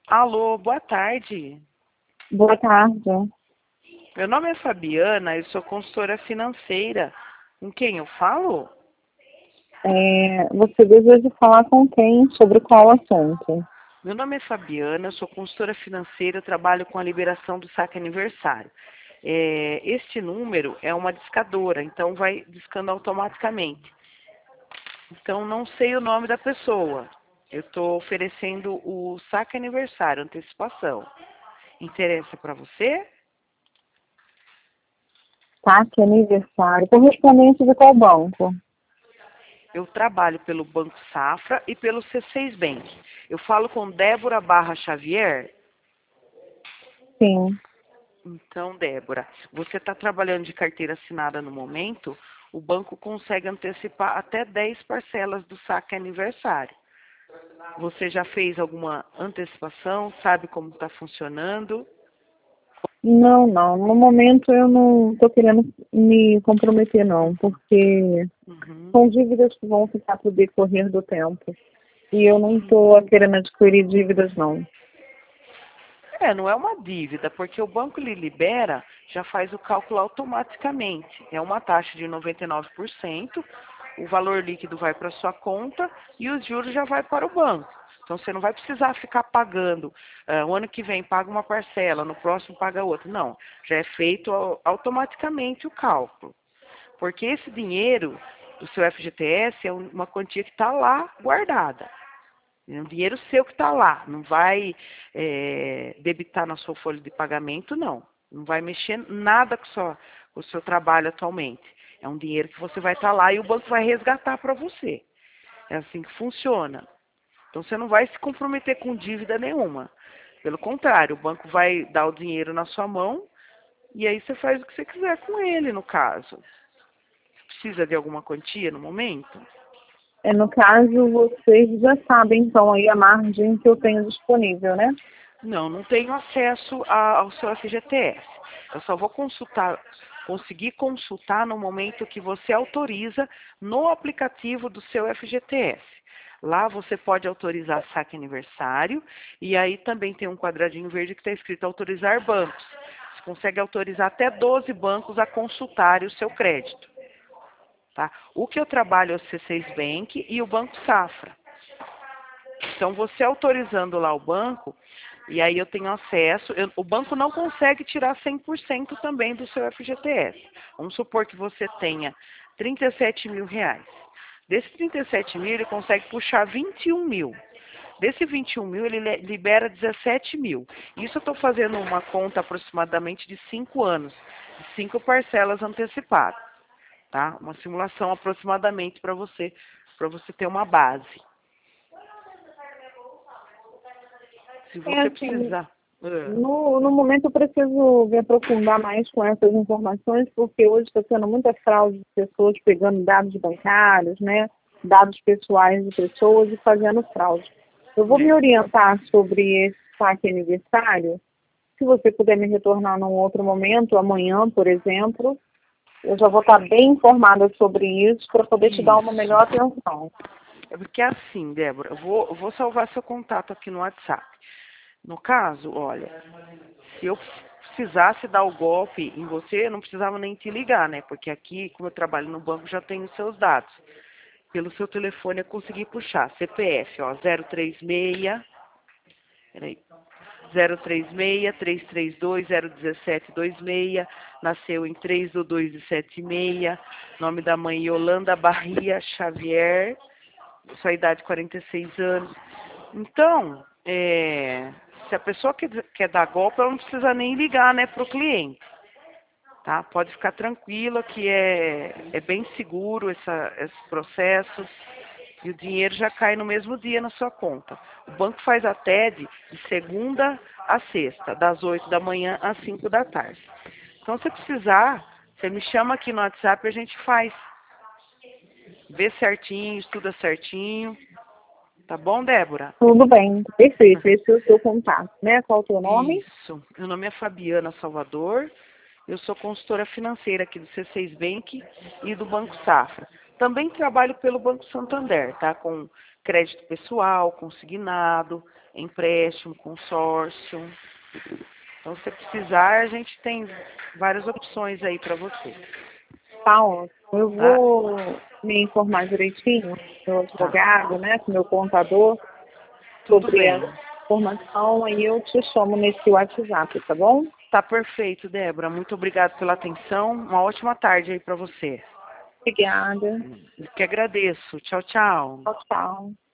Alô, boa tarde. Boa tarde. Meu nome é Fabiana, eu sou consultora financeira. Com quem eu falo? Você deseja falar com quem sobre qual assunto? Meu nome é Fabiana, eu sou consultora financeira, eu trabalho com a liberação do saque aniversário. Este número é uma discadora, então vai discando automaticamente. Então não sei o nome da pessoa. Eu estou oferecendo o saque aniversário, antecipação. Interessa para você? Saque aniversário. Correspondente de qual banco? Eu trabalho pelo Banco Safra e pelo C6 Bank. Eu falo com Débora Barra Xavier. Sim. Então, Débora, você está trabalhando de carteira assinada no momento, o banco consegue antecipar até 10 parcelas do saque aniversário. Você já fez alguma antecipação? Sabe como está funcionando? Não, não. No momento eu não estou querendo me comprometer, não, porque Uhum. são dívidas que vão ficar para o decorrer do tempo. E eu não estou querendo adquirir dívidas, não. Não é uma dívida, porque o banco lhe libera, já faz o cálculo automaticamente. É uma taxa de 99%, o valor líquido vai para a sua conta e os juros já vai para o banco. Então você não vai precisar ficar pagando. O ano que vem paga uma parcela, no próximo paga outra. Não, já é feito automaticamente o cálculo. Porque esse dinheiro do seu FGTS é uma quantia que está lá guardada. É um dinheiro seu que está lá, não vai debitar na sua folha de pagamento, não. Não vai mexer nada com o seu trabalho atualmente. É um dinheiro que você vai estar lá e o banco vai resgatar para você. É assim que funciona. Então você não vai se comprometer com dívida nenhuma. Pelo contrário, o banco vai dar o dinheiro na sua mão e aí você faz o que você quiser com ele, no caso. Precisa de alguma quantia no momento? No caso, vocês já sabem, então, aí a margem que eu tenho disponível, né? Não, não tenho acesso ao seu FGTS. Eu só vou conseguir consultar no momento que você autoriza no aplicativo do seu FGTS. Lá você pode autorizar saque aniversário e aí também tem um quadradinho verde que está escrito autorizar bancos. Você consegue autorizar até 12 bancos a consultarem o seu crédito. Tá? O que eu trabalho é o C6 Bank e o Banco Safra. Então, você autorizando lá o banco, e aí eu tenho acesso, o banco não consegue tirar 100% também do seu FGTS. Vamos supor que você tenha 37 mil reais. Desses 37 mil, ele consegue puxar 21 mil. Desse 21 mil, ele libera 17 mil. Isso eu estou fazendo uma conta aproximadamente de 5 anos, de 5 parcelas antecipadas. Tá? Uma simulação aproximadamente para você ter uma base. Se você Assim, precisar. no momento eu preciso me aprofundar mais com essas informações, porque hoje está tendo muita fraude de pessoas pegando dados bancários, né? Dados pessoais de pessoas e fazendo fraude. Eu vou me É. orientar sobre esse saque aniversário. Se você puder me retornar num outro momento, amanhã, por exemplo, eu já vou estar bem informada sobre isso para poder te dar uma Isso. melhor atenção. É porque é assim, Débora, eu vou salvar seu contato aqui no WhatsApp. No caso, olha, se eu precisasse dar o golpe em você, eu não precisava nem te ligar, né? Porque aqui, como eu trabalho no banco, já tenho os seus dados. Pelo seu telefone eu consegui puxar. CPF, ó, 036, peraí, 036-332-01726, nasceu em 3/2 de 76, nome da mãe Yolanda Barria Xavier, sua idade 46 anos. Então, se a pessoa quer dar golpe, ela não precisa nem ligar, né, para o cliente. Tá? Pode ficar tranquila que é bem seguro esse processo e o dinheiro já cai no mesmo dia na sua conta. O banco faz a TED de segunda a sexta, das 8 da manhã às 5 da tarde. Então, se precisar, você me chama aqui no WhatsApp e a gente faz. Vê certinho, estuda certinho. Tá bom, Débora? Tudo bem, perfeito. Esse é o seu contato, né? Qual é o teu nome? Isso. Meu nome é Fabiana Salvador. Eu sou consultora financeira aqui do C6 Bank e do Banco Safra. Também trabalho pelo Banco Santander, tá? Com crédito pessoal, consignado, empréstimo, consórcio. Então, se precisar, a gente tem várias opções aí para você. Tá ótimo. Eu Tá? vou me informar direitinho com meu Tá. advogado, né, com meu contador, Tudo sobre bem. essa informação, aí eu te chamo nesse WhatsApp, tá bom? Tá perfeito, Débora. Muito obrigada pela atenção. Uma ótima tarde aí para você. Obrigada. Que agradeço. Tchau, tchau. Tchau, tchau.